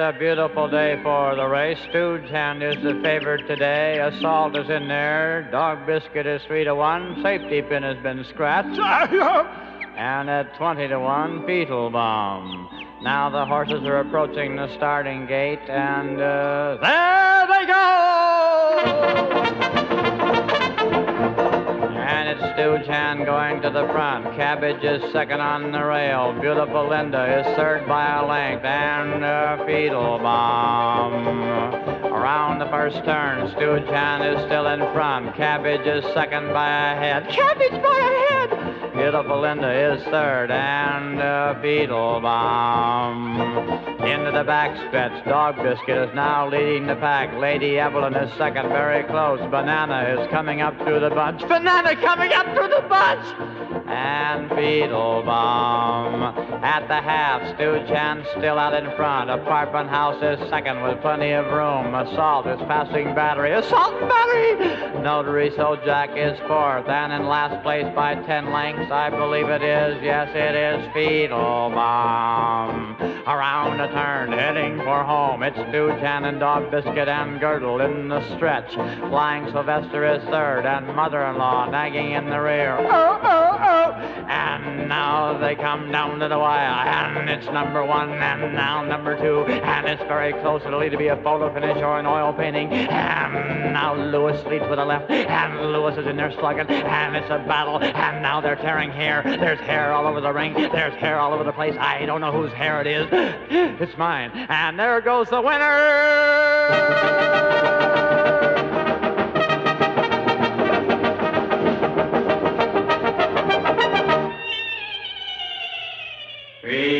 a beautiful day for the race. Stooge Hand is the favorite today. Assault is in there. Dog Biscuit is 3-1. Safety Pin has been scratched. And at 20-1, Fetal Bomb. Now the horses are approaching the starting gate, and there they go! And it's Stooge Hand going to the front. Cabbage is second on the rail. Beautiful Linda is third by a length, and Fetal Bomb. Around the first turn, Stooge Hand is still in front. Cabbage is second by a head. Cabbage by a head! Beautiful Linda is third, and Fetal Bomb. Into the backstretch, Dog Biscuit is now leading the pack. Lady Evelyn is second, very close. Banana is coming up through the bunch. Banana coming up through the bunch! And Fetal Bomb. At the half, Stooge Hand still out in front. Apartment House is second with plenty of room. Assault is passing Battery. Assault and Battery! Notary Jack is fourth, and in last place by 10 lengths, I believe it is. Yes, it is Fetal Bomb. Around the turn, heading for home. It's Stooge Hand and Dog Biscuit and Girdle in the stretch. Flying Sylvester is third, and Mother-in-Law nagging in the rear. Oh, oh, oh! And now they come down to the wire, and it's number one, and now number two, and it's very close. It'll either be a photo finish or an oil painting. And now Lewis leads with the left, and Lewis is in there slugging, and it's a battle, and now they're tearing hair. There's hair all over the ring. There's hair all over the place. I don't know whose hair it is. It's mine. And there goes the winner! Fetal